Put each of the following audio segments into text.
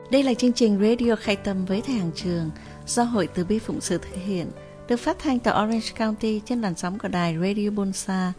Đây là chương trình Radio Khai Tâm với Thầy Hàng Trường do Hội Từ Bi Phụng Sự thực hiện, được phát thanh tại Orange County trên làn sóng của đài Radio Bonsa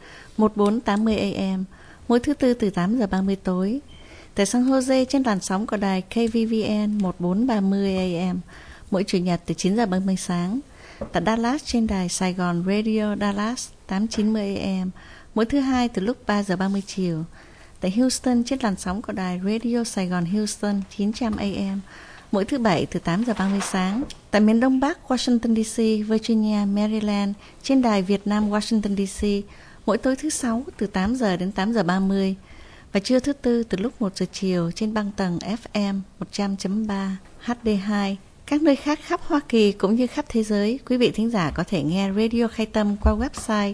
1480 AM mỗi thứ Tư từ 8 giờ 30 tối. Tại San Jose trên làn sóng của đài KVVN 1430 AM mỗi Chủ nhật từ 9 giờ 30 sáng. Tại Dallas trên đài Sài Gòn Radio Dallas 890 AM mỗi thứ Hai từ lúc 3 giờ 30 chiều. Tại Houston trên làn sóng của đài Radio Sài Gòn Houston 900 AM mỗi thứ Bảy từ 8 giờ 30 sáng. Tại miền Đông Bắc Washington DC, Virginia, Maryland trên đài Việt Nam Washington DC mỗi tối thứ Sáu từ 8 giờ đến 8 giờ 30 và trưa thứ Tư từ lúc 1 giờ chiều trên băng tầng FM 100.3 HD2. Các nơi khác khắp Hoa Kỳ cũng như khắp thế giới, quý vị thính giả có thể nghe Radio Khai Tâm qua website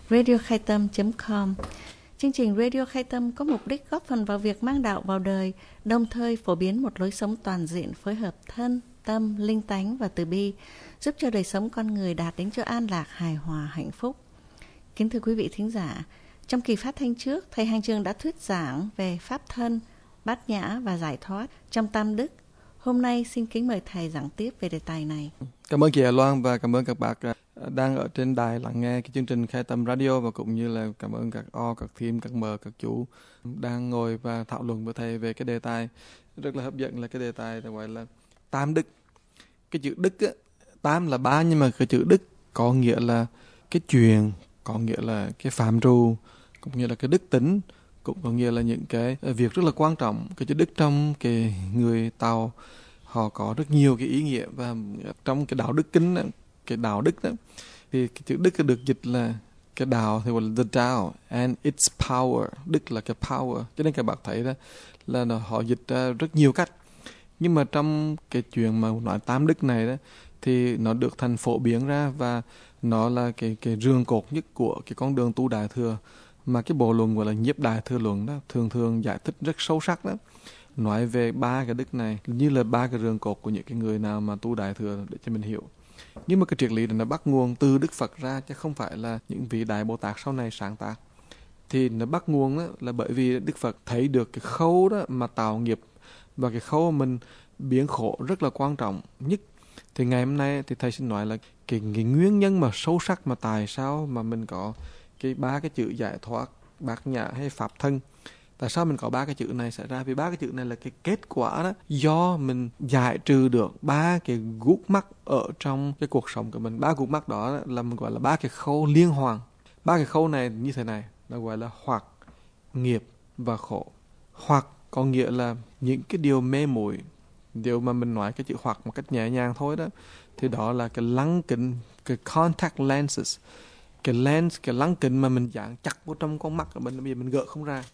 radiokhaitam.com. Chương trình Radio Khai Tâm có mục đích góp phần vào việc mang đạo vào đời, đồng thời phổ biến một lối sống toàn diện phối hợp thân, tâm, linh tánh và từ bi, giúp cho đời sống con người đạt đến chỗ an lạc, hài hòa, hạnh phúc. Kính thưa quý vị thính giả, trong kỳ phát thanh trước, Thầy Hàng Trường đã thuyết giảng về pháp thân, bát nhã và giải thoát trong Tam Đức. Hôm nay xin kính mời Thầy giảng tiếp về đề tài này. Cảm ơn chị Hà Loan và cảm ơn các bạn đang ở trên đài lắng nghe cái chương trình Khai Tâm Radio, và cũng như là cảm ơn các O, các Thím, các Mờ, các chú đang ngồi và thảo luận với Thầy về cái đề tài rất là hấp dẫn, là cái đề tài gọi là Tam Đức. Cái chữ Đức á, Tam là ba, nhưng mà cái chữ Đức có nghĩa là cái chuyện, có nghĩa là cái phạm trù, cũng như là cái đức tính, cũng có nghĩa là những cái việc rất là quan trọng. Cái chữ Đức trong cái người Tàu họ có rất nhiều cái ý nghĩa, và trong cái đạo đức kinh đó, cái đạo đức đó, thì cái chữ Đức được dịch là cái đạo thì gọi là the Tao and its power. Đức là cái power, cho nên các bạn thấy đó là họ dịch ra rất nhiều cách. Nhưng mà trong cái chuyện mà nói Tam Đức này đó thì nó được thành phổ biến ra, và nó là cái rường cột nhất của cái con đường tu Đại Thừa, mà cái bộ luận gọi là Nhiếp Đại Thừa luận đó thường thường giải thích rất sâu sắc đó, nói về ba cái đức này như là ba cái rường cột của những cái người nào mà tu Đại Thừa để cho mình hiểu. Nhưng mà cái triết lý này nó bắt nguồn từ Đức Phật ra, chứ không phải là những vị Đại Bồ Tát sau này sáng tác. Thì nó bắt nguồn đó là bởi vì Đức Phật thấy được cái khâu đó mà tạo nghiệp, và cái khâu mình biến khổ rất là quan trọng nhất. Thì ngày hôm nay thì Thầy xin nói là cái nguyên nhân mà sâu sắc mà tại sao mà mình có cái ba cái chữ giải thoát, bát nhã hay pháp thân. Tại sao mình có ba cái chữ này xảy ra? Vì ba cái chữ này là cái kết quả đó do mình giải trừ được ba cái gút mắc ở trong cái cuộc sống của mình. Ba gút mắc đó là mình gọi là ba cái khâu liên hoàn. Ba cái khâu này như thế này, nó gọi là hoặc, nghiệp và khổ. Hoặc có nghĩa là những cái điều mê muội, điều mà mình nói cái chữ hoặc một cách nhẹ nhàng thôi đó, thì đó là cái lăng kính, cái contact lenses, cái lens, cái lăng kính mà mình dán chặt vào trong con mắt của mình, bây giờ mình gỡ không ra.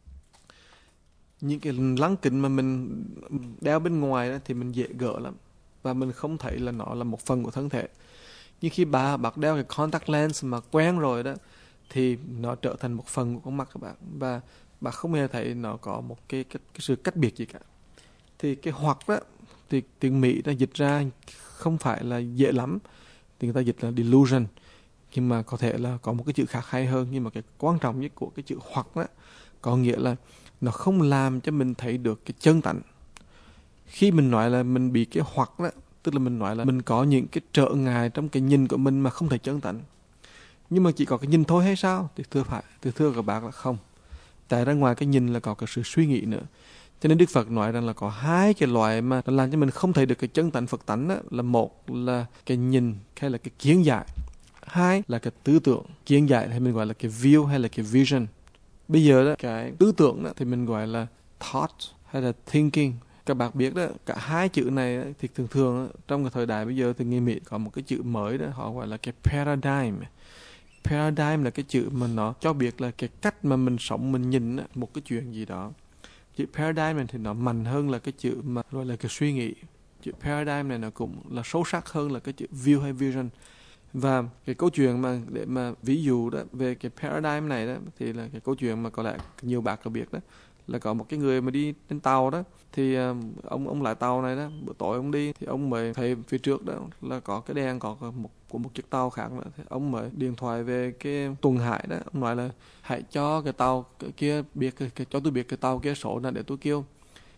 Những cái lăng kính mà mình đeo bên ngoài đó thì mình dễ gỡ lắm, và mình không thấy là nó là một phần của thân thể. Nhưng khi bạn đeo cái contact lens mà quen rồi đó, thì nó trở thành một phần của con mắt của bạn, và bạn không hề thấy nó có một cái sự cách biệt gì cả. Thì cái hoặc đó thì tiếng Mỹ đã dịch ra không phải là dễ lắm, thì người ta dịch là delusion, nhưng mà có thể là có một cái chữ khác hay hơn. Nhưng mà cái quan trọng nhất của cái chữ hoặc đó có nghĩa là nó không làm cho mình thấy được cái chân tánh. Khi mình nói là mình bị cái hoặc đó, tức là mình nói là mình có những cái trở ngại trong cái nhìn của mình mà không thấy chân tánh. Nhưng mà chỉ có cái nhìn thôi hay sao? Thì thưa các bạn là không. Tại ra ngoài cái nhìn là có cái sự suy nghĩ nữa. Cho nên Đức Phật nói rằng là có hai cái loại mà nó làm cho mình không thấy được cái chân tánh Phật tánh đó, là một là cái nhìn hay là cái kiến giải, hai là cái tư tưởng. Kiến giải thì mình gọi là cái view hay là cái vision. Bây giờ đó, cái tư tưởng đó thì mình gọi là thought hay là thinking. Các bạn biết đó, cả hai chữ này đó, thì thường thường đó, trong cái thời đại bây giờ thì người Mỹ có một cái chữ mới đó, họ gọi là cái paradigm. Paradigm là cái chữ mà nó cho biết là cái cách mà mình sống, mình nhìn đó, một cái chuyện gì đó. Chữ paradigm này thì nó mạnh hơn là cái chữ mà gọi là cái suy nghĩ. Chữ paradigm này nó cũng là sâu sắc hơn là cái chữ view hay vision. Và cái câu chuyện mà để mà ví dụ đó về cái paradigm này đó, thì là cái câu chuyện mà có lẽ nhiều bạn có biết đó, là có một cái người mà đi trên tàu đó, thì ông lái tàu này đó, bữa tối ông đi thì ông mới thấy phía trước đó là có cái đèn có một chiếc tàu khác nữa. Thì ông mới điện thoại về cái tuần hải đó, ông nói là hãy cho cái tàu kia biết cho tôi biết cái tàu kia số nào để tôi kêu.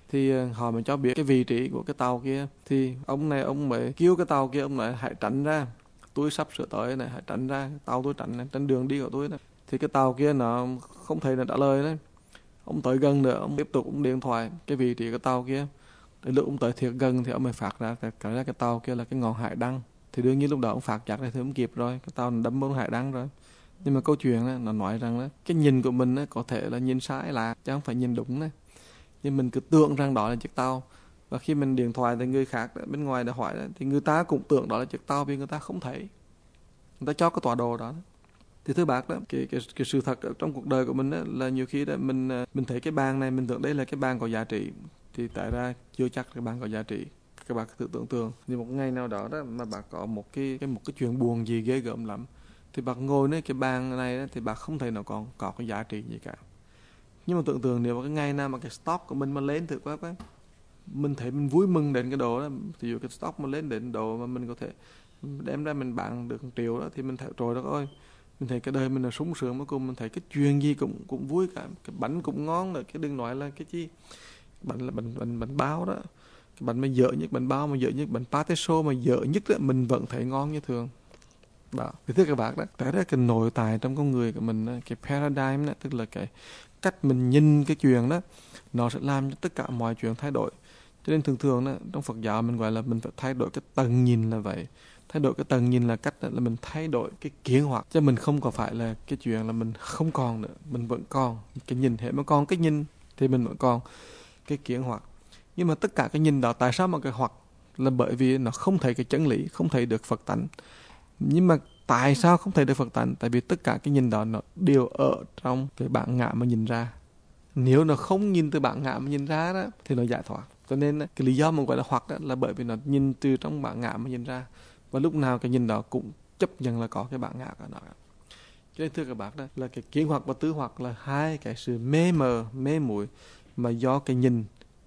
thì họ mới cho biết cái vị trí của cái tàu kia. Thì ông này ông mới kêu cái tàu kia, ông nói hãy tránh ra, tôi sắp sửa tới này, hãy tránh ra, tàu tôi tránh này, trên đường đi của tôi này. Thì cái tàu kia nó không thấy nó trả lời đấy. Ông tới gần nữa, ông tiếp tục ông điện thoại cái vị trí cái tàu kia. Đến lúc ông tới thiệt gần thì ông mới phát ra cái tàu kia là cái ngọn hải đăng. Thì đương nhiên lúc đó ông phát giác này thì không kịp rồi, cái tàu nó đâm vào hải đăng rồi. Nhưng mà câu chuyện đó, nó nói rằng đó, cái nhìn của mình đó, có thể là nhìn sai là chứ không phải nhìn đúng đấy. Nhưng mình cứ tưởng rằng đó là chiếc tàu. Và khi mình điện thoại thì người khác đó, bên ngoài đã hỏi đó, thì người ta cũng tưởng đó là chiếc tàu vì người ta không thấy. Người ta cho cái tọa đồ đó. Thì thưa bác đó, cái sự thật trong cuộc đời của mình đó, là nhiều khi đó mình thấy cái bàn này mình tưởng đây là cái bàn có giá trị, thì tại ra chưa chắc cái bàn có giá trị. Các bạn tự tưởng tượng như một ngày nào đó đó mà bạn có một cái chuyện buồn gì ghê gớm lắm, thì bạn ngồi nơi cái bàn này đó, thì bạn không thể nào còn có cái giá trị gì cả. Nhưng mà tưởng tượng nếu mà cái ngày nào mà cái stock của mình mà lên thử quá, mình thấy mình vui mừng đến cái độ đó, ví dụ cái stock mà lên đến độ mà mình có thể đem ra mình bán được 1 triệu đó, thì mình thấy trời đất ơi, mình thấy cái đời mình là sung sướng, cuối cùng mình thấy cái chuyện gì cũng vui cả, cái bánh cũng ngon rồi, cái đừng nói là cái chi bánh là bánh bao đó, cái bánh mà dở nhất, bánh bao mà dở nhất, bánh pate xô mà dở nhất đó, mình vẫn thấy ngon như thường. Đó. Thì thưa các bạn đó, tại đó cái nội tại trong con người của mình đó, cái paradigm đó, tức là cái cách mình nhìn cái chuyện đó, nó sẽ làm cho tất cả mọi chuyện thay đổi. Cho nên thường thường đó, trong Phật giáo mình gọi là mình phải thay đổi cái tầng nhìn là vậy. Thay đổi cái tầng nhìn là cách là mình thay đổi cái kiến hoạt, chứ mình không có phải là cái chuyện là mình không còn nữa, mình vẫn còn cái nhìn, hệ mà còn cái nhìn thì mình vẫn còn cái kiến hoạt. Nhưng mà tất cả cái nhìn đó, tại sao mà cái hoạt là bởi vì nó không thấy cái chân lý, không thấy được Phật tánh. Nhưng mà tại sao không thấy được Phật tánh? Tại vì tất cả cái nhìn đó nó đều ở trong cái bản ngã mà nhìn ra. Nếu nó không nhìn từ bản ngã mà nhìn ra đó, thì nó giải thoát. Cho nên cái lý do mà gọi là hoặc đó là bởi vì nó nhìn từ trong bản ngã mà nhìn ra. Và lúc nào cái nhìn đó cũng chấp nhận là có cái bản ngã của nó. Cho nên thưa các bác đó, là cái kiến hoặc và tứ hoặc là hai cái sự mê mờ, mê muội mà do cái nhìn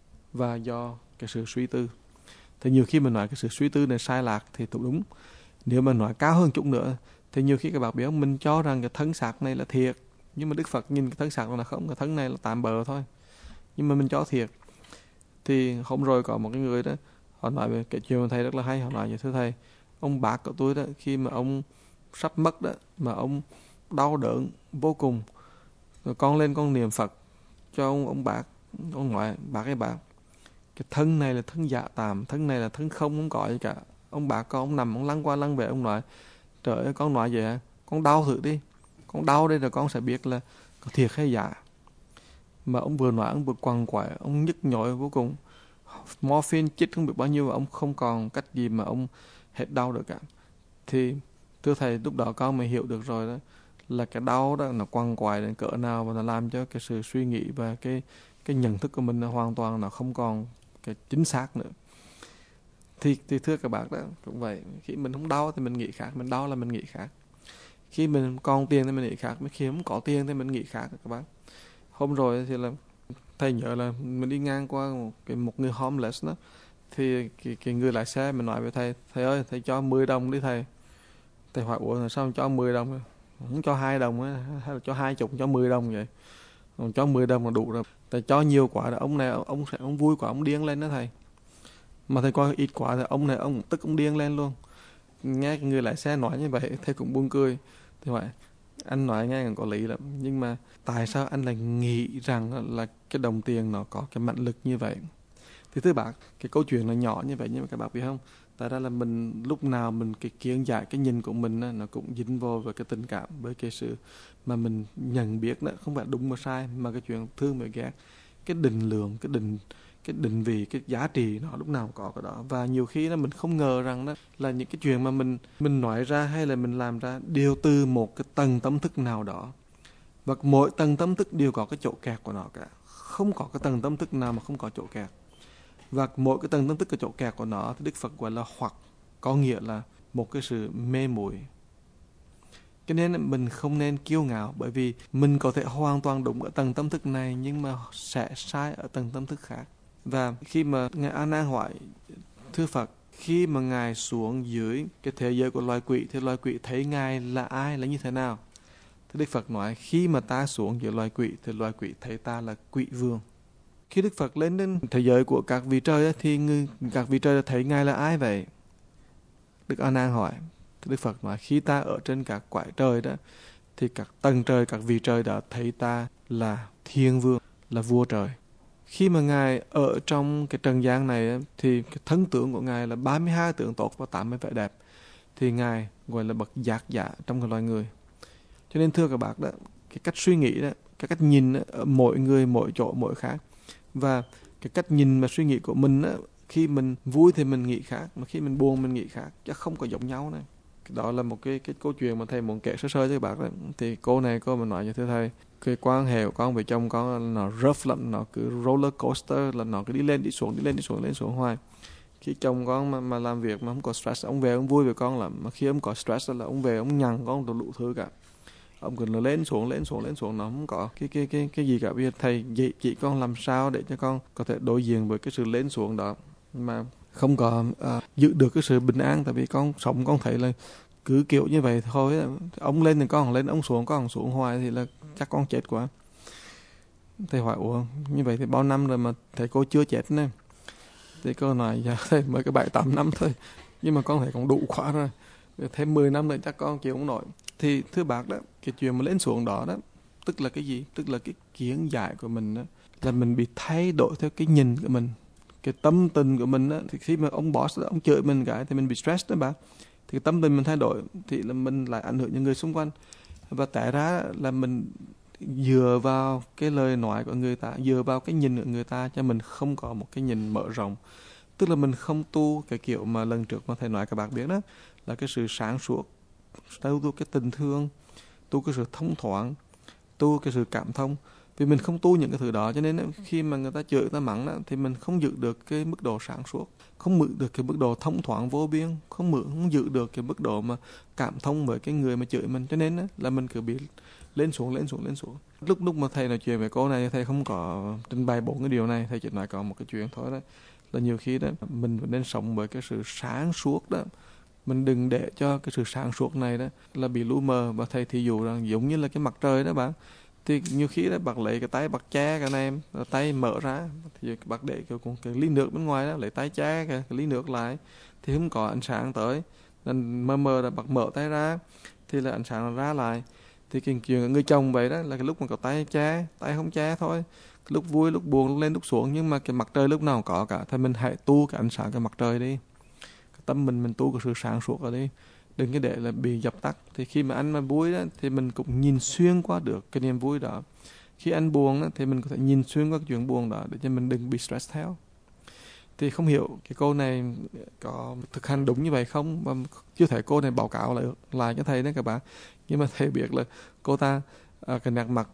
và do cái sự suy tư. Thì nhiều khi mình nói cái sự suy tư này sai lạc thì cũng đúng. Nếu mà nói cao hơn chút nữa, thì nhiều khi các bạn biết không, mình cho rằng cái thân xác này là thiệt, nhưng mà Đức Phật nhìn cái thân xác là không, cái thân này là tạm bợ thôi. Nhưng mà mình cho thiệt. Thì hôm rồi có một cái người đó, họ nói về cái chuyện mà thầy rất là hay. Họ nói như thưa thầy, ông bác của tôi đó, khi mà ông sắp mất đó, mà ông đau đớn vô cùng, rồi con lên con niệm Phật cho ông bác. Ông nói bác ơi bác, cái thân này là thân dạ tạm, thân này là thân không có gì cả. Ông bác con ông nằm, ông lăn qua lăn về, ông nói trời ơi, con nói vậy hả? Con đau thử đi, con đau đây rồi con sẽ biết là có thiệt hay giả. Mà ông vừa nói, ông vừa quằn quại, ông nhức nhối vô cùng. Morphine chích không biết bao nhiêu, mà ông không còn cách gì mà ông hết đau được cả. Thì thưa thầy, lúc đó con mới hiểu được rồi đó, là cái đau đó nó quằn quại đến cỡ nào, và nó làm cho cái sự suy nghĩ và cái nhận thức của mình hoàn toàn nó không còn cái chính xác nữa. Thì thưa các bạn đó, cũng vậy. Khi mình không đau thì mình nghĩ khác, mình đau là mình nghĩ khác. Khi mình còn tiền thì mình nghĩ khác, khi không có tiền thì mình nghĩ khác các bạn. Hôm rồi thì là thầy nhớ là mình đi ngang qua một người homeless đó, thì cái người lái xe mình nói với thầy ơi, thầy cho 10 đồng đi thầy. Thầy hỏi ủa sao cho 10 đồng, không cho 2 đồng á, hay là cho 20, cho 10 đồng vậy. Còn cho 10 đồng là đủ rồi. Thầy cho nhiều quá là ông này ông vui quá, ông điên lên đó thầy. Mà thầy coi ít quá thì ông này ông tức ông điên lên luôn. Nghe cái người lái xe nói như vậy thầy cũng buồn cười. Thì vậy, anh nói nghe còn có lý lắm, nhưng mà tại sao anh lại nghĩ rằng là cái đồng tiền nó có cái mạnh lực như vậy? Thì thưa bác, cái câu chuyện nó nhỏ như vậy, nhưng mà các bác biết không, tại ra là mình lúc nào mình cái kiến giải, cái nhìn của mình nó cũng dính vô với cái tình cảm, với cái sự mà mình nhận biết đó, không phải đúng mà sai, mà cái chuyện thương và ghét, cái định lượng, cái định vị, cái giá trị nó lúc nào có cái đó. Và nhiều khi đó mình không ngờ rằng đó là những cái chuyện mà mình nói ra hay là mình làm ra đều từ một cái tầng tâm thức nào đó, và mỗi tầng tâm thức đều có cái chỗ kẹt của nó cả, không có cái tầng tâm thức nào mà không có chỗ kẹt. Và mỗi cái tầng tâm thức, cái chỗ kẹt của nó thì Đức Phật gọi là hoặc, có nghĩa là một cái sự mê muội. Cho nên mình không nên kiêu ngạo, bởi vì mình có thể hoàn toàn đúng ở tầng tâm thức này nhưng mà sẽ sai ở tầng tâm thức khác. Và khi mà Ngài A Nan hỏi thưa Phật, khi mà Ngài xuống dưới cái thế giới của loài quỷ thì loài quỷ thấy Ngài là ai, là như thế nào? Thì Đức Phật nói khi mà ta xuống dưới loài quỷ thì loài quỷ thấy ta là quỷ vương. Khi Đức Phật lên đến thế giới của các vị trời á, thì các vị trời thấy Ngài là ai vậy? Đức A Nan hỏi. Đức Phật nói khi ta ở trên các cõi trời đó thì các tầng trời, các vị trời đã thấy ta là thiên vương, là vua trời. Khi mà Ngài ở trong cái trần gian này thì cái thân tướng của Ngài là 32 tướng tốt và 80 vẻ đẹp. Thì Ngài gọi là bậc giác giả trong cái loài người. Cho nên thưa các bác đó, cái cách suy nghĩ đó, cái cách nhìn đó, ở mỗi người, mỗi chỗ, mỗi khác. Và cái cách nhìn và suy nghĩ của mình đó, khi mình vui thì mình nghĩ khác, mà khi mình buồn mình nghĩ khác, chắc không có giống nhau này. Đó là một cái câu chuyện mà thầy muốn kể sơ sơ cho các bác đó. Thì cô mà nói cho thưa thầy, cái quan hệ của con với chồng con nó rough lắm, nó cứ roller coaster, là nó cứ đi lên đi xuống, đi lên đi xuống, lên xuống hoài. Khi chồng con mà làm việc mà không có stress, ông về ông vui với con lắm, mà khi ông có stress là ông về ông nhằn con đủ thứ cả. Ông cứ lên xuống, nó không có cái gì cả. Bây giờ thầy chỉ con làm sao để cho con có thể đối diện với cái sự lên xuống đó mà không có giữ được cái sự bình an. Tại vì con sống con thấy là cứ kiểu như vậy thôi, ông lên thì con lên, ông xuống con xuống hoài thì là chắc con chết quá. Thầy hỏi ủa như vậy thì bao năm rồi mà thầy cô chưa chết nè? Thì cô nói dạ thầy mới có 7-8 năm thôi, nhưng mà con thấy còn đủ quá rồi, thêm 10 năm nữa chắc con chịu không nổi. Thì thưa bác đó, cái chuyện mà lên xuống đó đó, tức là cái gì? Tức là cái kiến giải của mình đó, là mình bị thay đổi theo cái nhìn của mình, cái tâm tình của mình đó. Thì khi mà ông boss đó, ông chửi mình cái thì mình bị stress đó bác. Thì cái tâm tình mình thay đổi thì là mình lại ảnh hưởng những người xung quanh. Và tại ra là mình dựa vào cái lời nói của người ta, dựa vào cái nhìn của người ta, cho mình không có một cái nhìn mở rộng. Tức là mình không tu cái kiểu mà lần trước mà thầy nói các bạn biết đó, là cái sự sáng suốt, tu cái tình thương, tu cái sự thông thoáng, tu cái sự cảm thông. Vì mình không tu những cái thứ đó, cho nên khi mà người ta chửi, người ta mắng đó, thì mình không giữ được cái mức độ sáng suốt, không giữ được cái mức độ thông thoáng vô biên, không giữ được cái mức độ mà cảm thông với cái người mà chửi mình. Cho nên là mình cứ bị lên xuống. Lúc mà thầy nói chuyện với cô này, thầy không có trình bày 4 cái điều này, thầy chỉ nói có một cái chuyện thôi đó, là nhiều khi đó mình nên sống với cái sự sáng suốt đó. Mình đừng để cho cái sự sáng suốt này đó là bị lu mờ. Và thầy thí dụ rằng giống như là cái mặt trời đó bạn, thì nhiều khi đó bác lấy cái tay bác che cái này em, tay mở ra thì bác để cái ly nước bên ngoài đó, lấy tay che cái ly nước lại thì không có ánh sáng tới, nên mờ là bác mở tay ra thì là ánh sáng ra lại. Thì cái chuyện người chồng vậy đó, là cái lúc mà có tay che, tay không che thôi, cái lúc vui, lúc buồn, lúc lên, lúc xuống, nhưng mà cái mặt trời lúc nào cũng có cả. Thì mình hãy tu cái ánh sáng cái mặt trời đi, cái tâm mình tu cái sự sáng suốt ở đi, đừng cái để là bị dập tắt. Thì khi mà anh mà vui đó, thì mình cũng nhìn xuyên qua được cái niềm vui đó. Khi anh buồn đó, thì mình có thể nhìn xuyên qua cái chuyện buồn đó để cho mình đừng bị stress theo. Thì không hiểu cái cô này có thực hành đúng như vậy không, mà chưa thể cô này báo cáo lại cho thầy đấy các bạn. Nhưng mà thầy biết là cô ta cái nét mặt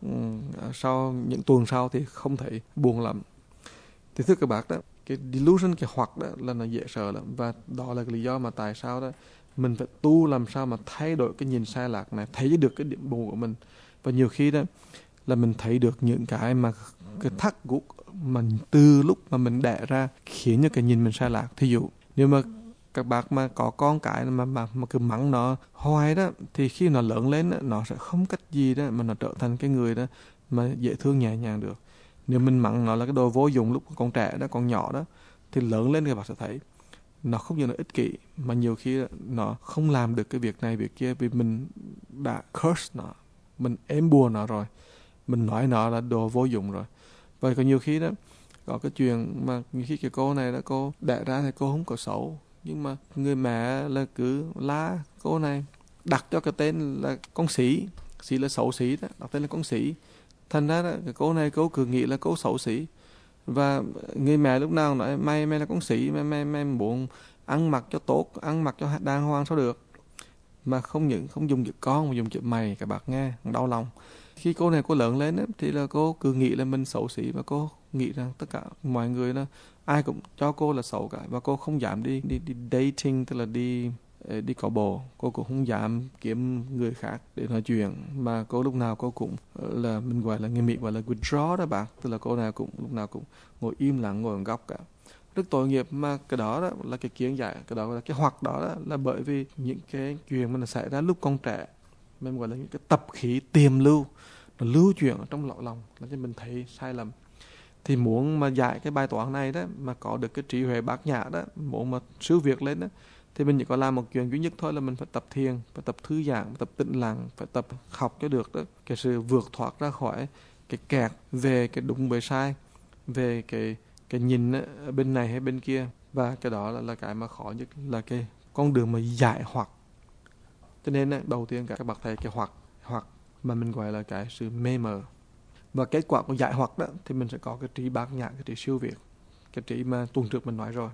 sau những tuần sau thì không thể buồn lắm. Thì thưa các bạn đó, cái delusion, cái hoặc đó là nó dễ sợ lắm. Và đó là cái lý do mà tại sao đó mình phải tu làm sao mà thay đổi cái nhìn sai lạc này, thấy được cái điểm buồn của mình. Và nhiều khi đó là mình thấy được những cái mà cái thắc gục mà từ lúc mà mình đẻ ra khiến cho cái nhìn mình sai lạc. Thí dụ nếu mà các bác mà có con cái mà cứ mắng nó hoài đó, thì khi nó lớn lên đó, nó sẽ không cách gì đó mà nó trở thành cái người đó mà dễ thương nhẹ nhàng được. Nếu mình mắng nó là cái đồ vô dụng lúc còn trẻ đó, còn nhỏ đó, thì lớn lên thì các bạn sẽ thấy nó không chỉ là ích kỷ, mà nhiều khi nó không làm được cái việc này việc kia, vì mình đã curse nó, mình ém bùa nó rồi, mình nói nó là đồ vô dụng rồi. Và có nhiều khi đó có cái chuyện mà nhiều khi cái cô này đó, cô đẻ ra thì cô không có xấu, nhưng mà người mẹ là cứ la cô này, đặt cho cái tên là con sĩ là xấu xí đó, đặt tên là con sĩ. Thành ra đó, cái cô này cô cứ nghĩ là cô xấu xí. Và người mẹ lúc nào nói mày là con sĩ, mày muốn ăn mặc cho tốt, ăn mặc cho đàng hoàng sao được. Mà không dùng chữ con mà dùng chữ mày, các bạn nghe đau lòng. Khi cô này cô lớn lên ấy, thì là cô cứ nghĩ là mình xấu xí, và cô nghĩ rằng tất cả mọi người là ai cũng cho cô là xấu cả, và cô không dám đi dating, tức là đi có bồ. Cô cũng không dám kiếm người khác để nói chuyện, mà cô lúc nào cô cũng là mình gọi là người Mỹ gọi là withdraw đó bạn, tức là cô nào cũng lúc nào cũng ngồi im lặng, ngồi ở góc cả. Rất tội nghiệp. Mà cái đó là cái kiến giải, cái đó là cái hoặc đó là bởi vì những cái chuyện mà nó xảy ra lúc con trẻ, mình gọi là những cái tập khí tiềm lưu, nó lưu chuyển ở trong lọ lòng, làm cho mình thấy sai lầm. Thì muốn mà giải cái bài toán này đó, mà có được cái trí huệ bát nhã đó, muốn mà siêu việt lên đó, thì mình chỉ có làm một chuyện duy nhất thôi là mình phải tập thiền, phải tập thư giãn, phải tập tĩnh lặng, phải tập học cho được đó, cái sự vượt thoát ra khỏi cái kẹt về cái đúng với sai, về cái nhìn ở bên này hay bên kia. Và cái đó là cái mà khó nhất, là cái con đường mà giải hoặc. Cho nên đầu tiên các bậc thầy cái hoặc mà mình gọi là cái sự mê mờ. Và kết quả của giải hoặc đó thì mình sẽ có cái trí bát nhã, cái trí siêu việt, cái trí mà tuần trước mình nói rồi.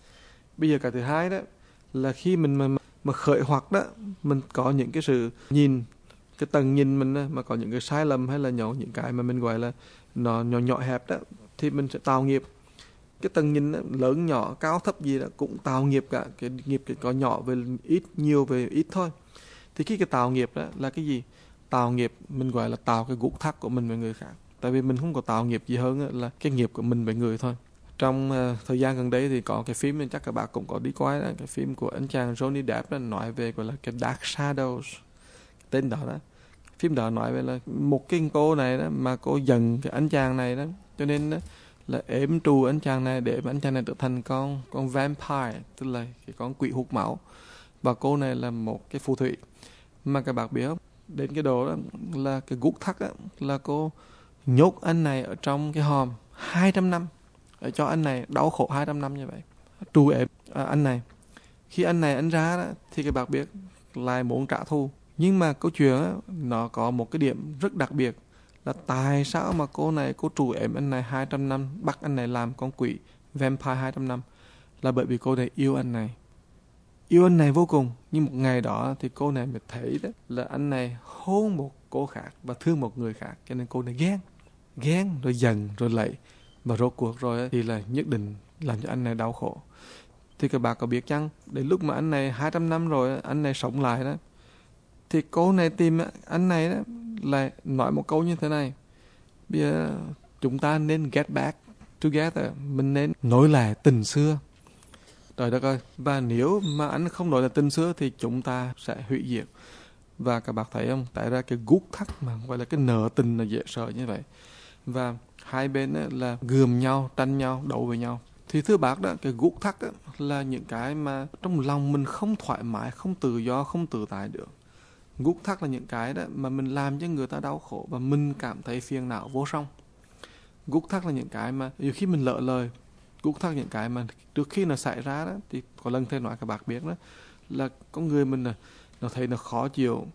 Bây giờ cái thứ hai đó là khi mình mà khởi hoặc đó, mình có những cái sự nhìn, cái tầng nhìn mình đó, mà có những cái sai lầm hay là những cái mà mình gọi là nó nhỏ hẹp đó, thì mình sẽ tạo nghiệp. Cái tầng nhìn đó, lớn nhỏ cao thấp gì đó cũng tạo nghiệp cả. Cái nghiệp cái có nhỏ về ít, nhiều về ít thôi. Thì cái tạo nghiệp đó là cái gì? Tạo nghiệp mình gọi là tạo cái gút thắt của mình với người khác. Tại vì mình không có tạo nghiệp gì hơn là cái nghiệp của mình với người thôi. Trong thời gian gần đây thì có cái phim nên chắc các bạn cũng có đi coi đó, cái phim của anh chàng Johnny Depp đó, nói về gọi là cái Dark Shadows, cái tên đó đó. Phim đó nói về là một cái cô này đó mà cô giận cái anh chàng này đó, cho nên đó, là ếm trù anh chàng này để mà anh chàng này trở thành con vampire, tức là cái con quỷ hút máu. Và cô này là một cái phù thủy. Mà các bạn biết không, đến cái độ đó là cái gút thắt đó, là cô nhốt anh này ở trong cái hòm 200 năm, để cho anh này đau khổ 200 năm như vậy, trù ếm anh này. Khi anh này anh ra đó, thì các bạn biết lại muốn trả thù. Nhưng mà câu chuyện đó, nó có một cái điểm rất đặc biệt, là tại sao mà cô này cô trù ếm anh này 200 năm, bắt anh này làm con quỷ vampire 200 năm, là bởi vì cô này yêu anh này. Yêu anh này vô cùng. Nhưng một ngày đó thì cô này mới thấy đó là anh này hôn một cô khác và thương một người khác, cho nên cô này ghen rồi giận rồi lạy, và rốt cuộc rồi thì là nhất định làm cho anh này đau khổ. Thì các bạn có biết chăng, đến lúc mà anh này 200 năm rồi, anh này sống lại đó, thì cô này tìm anh này đó lại nói một câu như thế này: bây giờ chúng ta nên get back together, mình nên nối lại tình xưa. Trời đất ơi, và nếu mà anh không nối lại tình xưa thì chúng ta sẽ hủy diệt. Và các bạn thấy không, tại ra cái gút thắt mà gọi là cái nợ tình là dễ sợ như vậy. Và hai bên là gườm nhau, tranh nhau, đấu với nhau. Thì thưa bác đó, cái gút thắt là những cái mà trong lòng mình không thoải mái, không tự do, không tự tại được. Gút thắt là những cái đó mà mình làm cho người ta đau khổ và mình cảm thấy phiền não vô song. Gút thắt là những cái mà nhiều khi mình lỡ lời. Gút thắt những cái mà trước khi nó xảy ra đó, thì có lần thầy nói các bạn biết đó, là con người mình nó thấy nó khó chịu,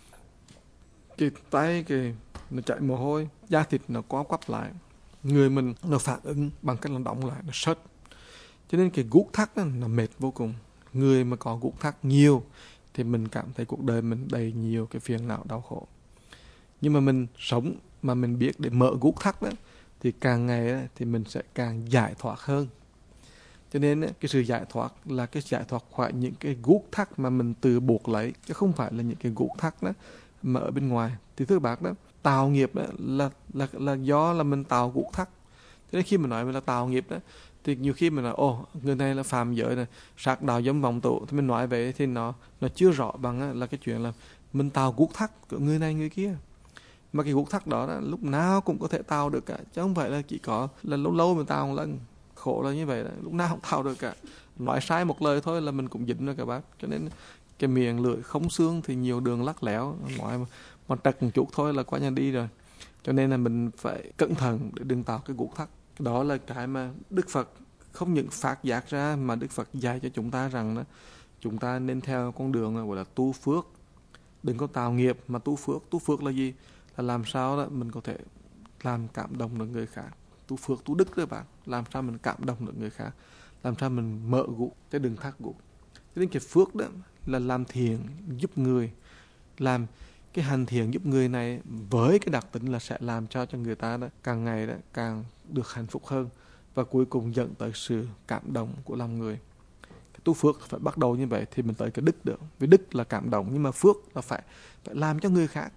cái tay nó chảy mồ hôi, da thịt nó co quắp lại, người mình nó phản ứng bằng cách nó đóng lại, nó sất. Cho nên cái gút thắt đó, nó mệt vô cùng. Người mà có gút thắt nhiều thì mình cảm thấy cuộc đời mình đầy nhiều cái phiền não đau khổ. Nhưng mà mình sống mà mình biết để mở gút thắt đó, thì càng ngày đó, thì mình sẽ càng giải thoát hơn. Cho nên cái sự giải thoát là cái giải thoát khỏi những cái gút thắt mà mình tự buộc lấy, chứ không phải là những cái gút thắt đó mà ở bên ngoài. Thì thưa bác đó, tạo nghiệp đó là do là mình tạo gút thắt. Cho nên khi mà nói là tạo nghiệp đó, thì nhiều khi mình nói người này là phạm giới này, sát đạo dâm vọng tụ, thì mình nói vậy thì nó chưa rõ bằng là cái chuyện là mình tạo gút thắt của người này người kia. Mà cái gút thắt đó lúc nào cũng có thể tạo được cả, chứ không phải là chỉ có là lâu lâu mình tạo một lần. Khổ là như vậy đó, lúc nào không tạo được cả. Nói sai một lời thôi là mình cũng dính rồi các bác. Cho nên cái miệng lưỡi không xương thì nhiều đường lắc léo, nói mà trật một chút thôi là qua nhà đi rồi. Cho nên là mình phải cẩn thận để đừng tạo cái gút thắt. Đó là cái mà Đức Phật không những phát giác ra, mà Đức Phật dạy cho chúng ta rằng đó, chúng ta nên theo con đường gọi là tu phước. Đừng có tạo nghiệp mà tu phước. Tu phước là gì? Là làm sao đó mình có thể làm cảm động được người khác. Tu phước, tu đức đó bạn. Làm sao mình cảm động được người khác, làm sao mình mở gút, chứ đừng thắt gút. Cho nên cái phước đó là làm thiện giúp người, làm cái hành thiện giúp người này với cái đặc tính là sẽ làm cho người ta đó càng ngày đó càng được hạnh phúc hơn, và cuối cùng dẫn tới sự cảm động của lòng người. Cái tu phước phải bắt đầu như vậy thì mình tới cái đức được. Vì đức là cảm động, nhưng mà phước là phải làm cho người khác.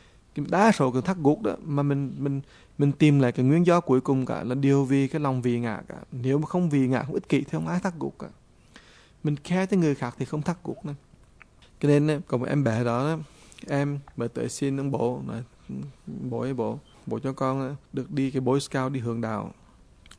Đa số cái thắt gút đó mà mình tìm lại cái nguyên do cuối cùng cả là điều vì cái lòng vì ngã cả. Nếu mà không vì ngã, không ích kỷ thì không ai thắt gút cả. Mình care tới người khác thì không thắt gút nữa. Cho nên có một em bé đó, em mới tới xin ông bố nói, bố cho con được đi cái Boy Scout, đi hướng đạo.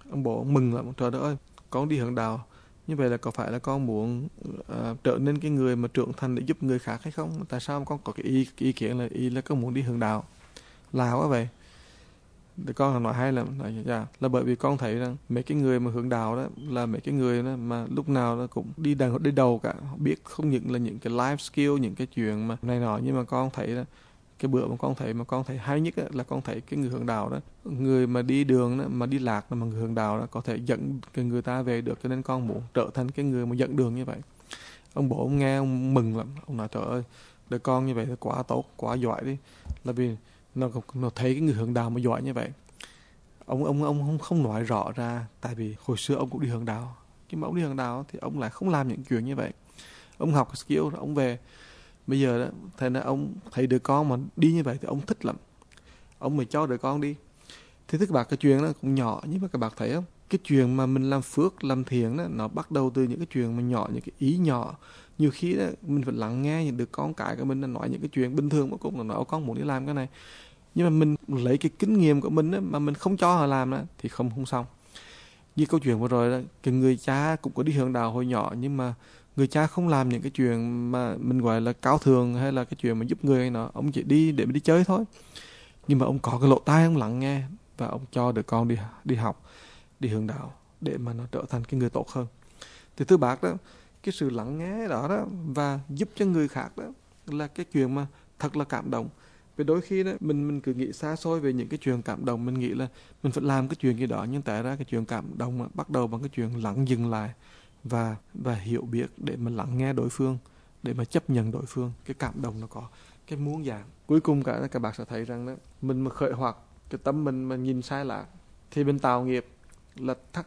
Ông bố ông mừng lắm, trời đất ơi, con đi hướng đạo. Như vậy là có phải là con muốn trở nên cái người mà trưởng thành để giúp người khác hay không? Tại sao con có cái ý kiến là con muốn đi hướng đạo? Là quá vậy. Để con nói hay là bởi vì con thấy rằng mấy cái người mà hướng đạo đó là mấy cái người đó mà lúc nào nó cũng đi đầu cả, họ biết không những là những cái life skill, những cái chuyện mà này nọ, nhưng mà con thấy là cái bữa mà con thấy hay nhất là con thấy cái người hướng đạo đó, người mà đi đường đó, mà đi lạc mà người hướng đạo đó có thể dẫn cái người ta về được, cho nên con muốn trở thành cái người mà dẫn đường như vậy. Ông bố ông nghe ông mừng lắm, ông nói trời ơi, đứa con như vậy là quá tốt, quá giỏi đi, là vì nó thấy cái người hướng đạo mà giỏi như vậy. Ông không nói rõ ra, tại vì hồi xưa ông cũng đi hướng đạo, nhưng mà ông đi hướng đạo thì ông lại không làm những chuyện như vậy. Ông học cái skill rồi ông về. Bây giờ đó, thế là ông thấy đứa con mà đi như vậy thì ông thích lắm, ông mới cho đứa con đi. Thì các bạn, cái chuyện đó cũng nhỏ, nhưng mà các bạn thấy không, cái chuyện mà mình làm phước làm thiện đó, nó bắt đầu từ những cái chuyện mà nhỏ, những cái ý nhỏ. Nhiều khi đó mình phải lắng nghe những đứa con cái của mình nói những cái chuyện bình thường, mà cũng là nói con muốn đi làm cái này, nhưng mà mình lấy cái kinh nghiệm của mình đó, mà mình không cho họ làm đó, thì không xong. Như câu chuyện vừa rồi đó, cái người cha cũng có đi hướng đạo hồi nhỏ, nhưng mà người cha không làm những cái chuyện mà mình gọi là cao thượng, hay là cái chuyện mà giúp người hay nọ. Ông chỉ đi để đi chơi thôi, nhưng mà ông có cái lỗ tai, ông lắng nghe, và ông cho đứa con đi học, đi hướng đạo để mà nó trở thành cái người tốt hơn. Thì thưa bác đó, cái sự lắng nghe đó và giúp cho người khác đó là cái chuyện mà thật là cảm động. Vì đôi khi đó mình cứ nghĩ xa xôi về những cái chuyện cảm động, mình nghĩ là mình phải làm cái chuyện gì đó, nhưng tại ra cái chuyện cảm động mà bắt đầu bằng cái chuyện lắng dừng lại và hiểu biết để mà lắng nghe đối phương, để mà chấp nhận đối phương. Cái cảm động nó có cái muôn dạng. Cuối cùng cả các bạn sẽ thấy rằng đó, mình mà khởi hoặc cái tâm mình mà nhìn sai lạc thì mình tạo nghiệp là thắt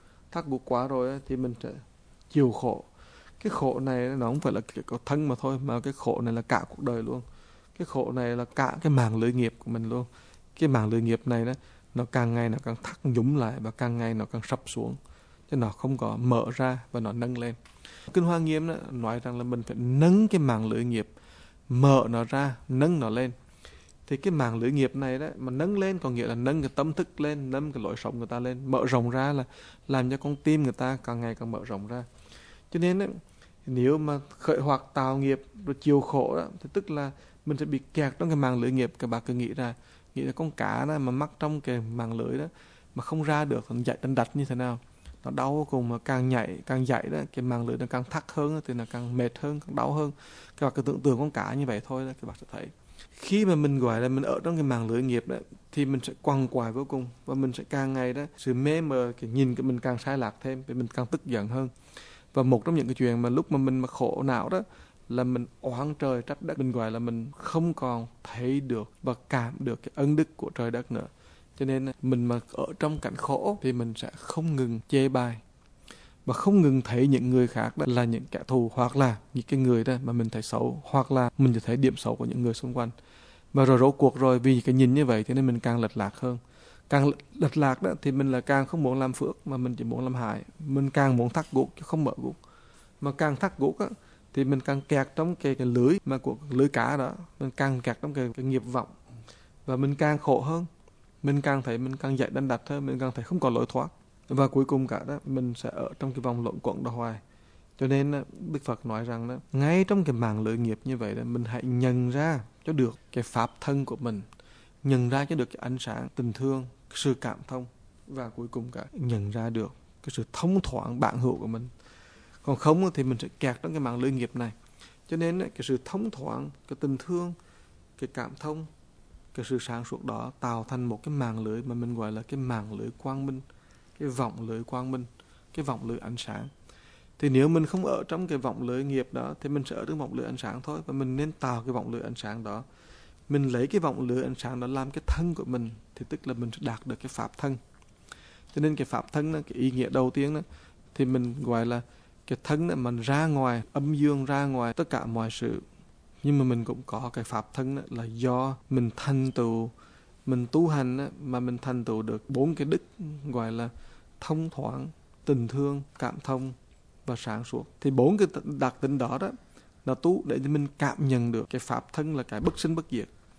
gút quá rồi thì mình sẽ chịu khổ. Cái khổ này nó không phải là có thân mà thôi, mà cái khổ này là cả cuộc đời luôn. Cái khổ này là cả cái mạng lưới nghiệp của mình luôn. Cái mạng lưới nghiệp này đó, nó càng ngày nó càng thắt nhúm lại, và càng ngày nó càng sập xuống, chứ nó không có mở ra và nó nâng lên. Kinh Hoa Nghiêm đó, nói rằng là mình phải nâng cái mạng lưới nghiệp, mở nó ra, nâng nó lên. Thì cái mạng lưới nghiệp này đó, mà nâng lên có nghĩa là nâng cái tâm thức lên, nâng cái lối sống người ta lên, mở rộng ra, là làm cho con tim người ta càng ngày càng mở rộng ra. Cho nên đó, nếu mà khởi hoặc tạo nghiệp rồi chịu khổ đó, thì tức là mình sẽ bị kẹt trong cái mạng lưới nghiệp. Các bạn cứ nghĩ là con cá đó mà mắc trong cái mạng lưới đó mà không ra được, nó chạy đánh đạch như thế nào, nó đau vô cùng. Mà càng nhảy đó, cái mạng lưới nó càng thắt hơn thì nó càng mệt hơn, càng đau hơn. Các bạn cứ tưởng tượng con cá như vậy thôi đó, các bạn sẽ thấy khi mà mình gọi là mình ở trong cái mạng lưới nghiệp đó, thì mình sẽ quằn quại vô cùng, và mình sẽ càng ngày đó sự mê mờ, cái nhìn của mình càng sai lạc thêm, thì mình càng tức giận hơn. Và một trong những cái chuyện mà lúc mà mình mà khổ não đó là mình oán trời trách đất, mình gọi là mình không còn thấy được và cảm được cái ân đức của trời đất nữa. Cho nên mình mà ở trong cảnh khổ thì mình sẽ không ngừng chê bai và không ngừng thấy những người khác đó là những kẻ thù, hoặc là những cái người đó mà mình thấy xấu, hoặc là mình chỉ thấy điểm xấu của những người xung quanh. Và rồi rốt cuộc rồi vì cái nhìn như vậy thì nên mình càng lệch lạc hơn. Càng lệch lạc đó thì mình là càng không muốn làm phước, mà mình chỉ muốn làm hại. Mình càng muốn thắt gút chứ không mở gút. Mà càng thắt gút á thì mình càng kẹt trong cái lưới mà của lưới cá đó, mình càng kẹt trong cái nghiệp vọng, và mình càng khổ hơn. Mình càng thấy mình càng dậy đánh đạch hơn, mình càng thấy không có lối thoát, và cuối cùng cả đó mình sẽ ở trong cái vòng luẩn quẩn đó hoài. Cho nên Đức Phật nói rằng đó, ngay trong cái mạng lưới nghiệp như vậy đó, mình hãy nhận ra cho được cái pháp thân của mình, nhận ra cho được cái ánh sáng tình thương, cái sự cảm thông, và cuối cùng cả nhận ra được cái sự thông thoáng bản hữu của mình. Còn không thì mình sẽ kẹt trong cái mạng lưới nghiệp này. Cho nên cái sự thông thoáng, cái tình thương, cái cảm thông, cái sự sáng suốt đó tạo thành một cái mạng lưới mà mình gọi là cái mạng lưới quang minh, cái vọng lưới quang minh, cái vọng lưới ánh sáng. Thì nếu mình không ở trong cái vọng lưới nghiệp đó thì mình sẽ ở trong vọng lưới ánh sáng thôi. Và mình nên tạo cái vọng lưới ánh sáng đó. Mình lấy cái vọng lưới ánh sáng đó làm cái thân của mình, thì tức là mình sẽ đạt được cái pháp thân. Cho nên cái pháp thân đó, cái ý nghĩa đầu tiên đó, thì mình gọi là cái thân đó, mình ra ngoài âm dương, ra ngoài tất cả mọi sự. Nhưng mà mình cũng có cái pháp thân đó, là do mình thành tựu, mình tu hành đó, mà mình thành tựu được 4 cái đức gọi là thông thoáng, tình thương, cảm thông và sáng suốt. Thì 4 cái đặc tính đó đó, nó tu để cho mình cảm nhận được cái pháp thân là cái bất sinh bất diệt.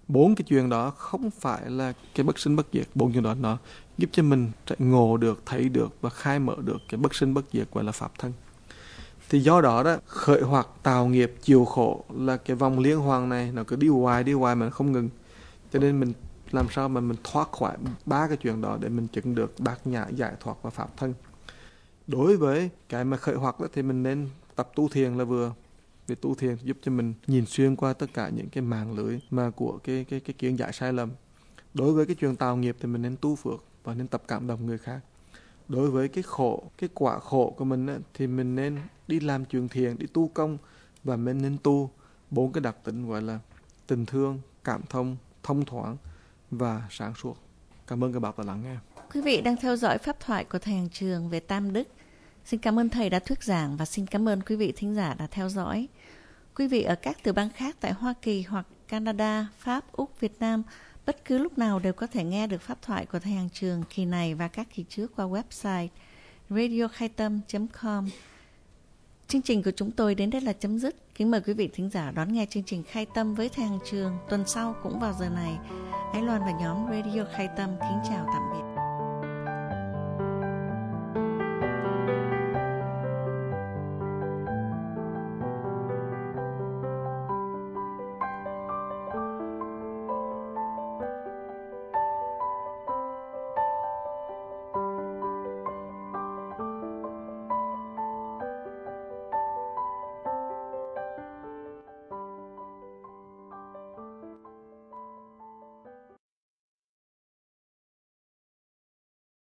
4 cái chuyện đó không phải là cái bất sinh bất diệt. 4 chuyện đó nó giúp cho mình ngộ được, thấy được và khai mở được cái bất sinh bất diệt gọi là pháp thân. Thì do đó đó, khởi hoặc tạo nghiệp chịu khổ là cái vòng liên hoàn này nó cứ đi hoài mà nó không ngừng. Cho nên mình làm sao mà mình thoát khỏi 3 cái chuyện đó để mình chứng được bát nhã giải thoát và pháp thân. Đối với cái mà khởi hoặc đó, thì mình nên tập tu thiền là vừa. Vì tu thiền giúp cho mình nhìn xuyên qua tất cả những cái mạng lưới mà của cái kiến giải sai lầm. Đối với cái chuyện tạo nghiệp thì mình nên tu phước và nên tập cảm động người khác. Đối với cái khổ, cái quả khổ của mình á, thì mình nên đi làm chuyện thiền, đi tu công và mình nên tu 4 cái đặc tính gọi là tình thương, cảm thông, thông thoáng và sáng suốt. Cảm ơn các bạn đã lắng nghe. Quý vị đang theo dõi pháp thoại của Thầy Hàng Trường về Tam Đức. Xin cảm ơn Thầy đã thuyết giảng và xin cảm ơn quý vị thính giả đã theo dõi. Quý vị ở các tiểu bang khác tại Hoa Kỳ hoặc Canada, Pháp, Úc, Việt Nam bất cứ lúc nào đều có thể nghe được pháp thoại của Thầy Hàng Trường kỳ này và các kỳ trước qua website radiokhaitam.com. Chương trình của chúng tôi đến đây là chấm dứt. Kính mời quý vị thính giả đón nghe chương trình Khai Tâm với Thầy Hàng Trường tuần sau cũng vào giờ này. Ái Loan và nhóm Radio Khai Tâm kính chào tạm biệt.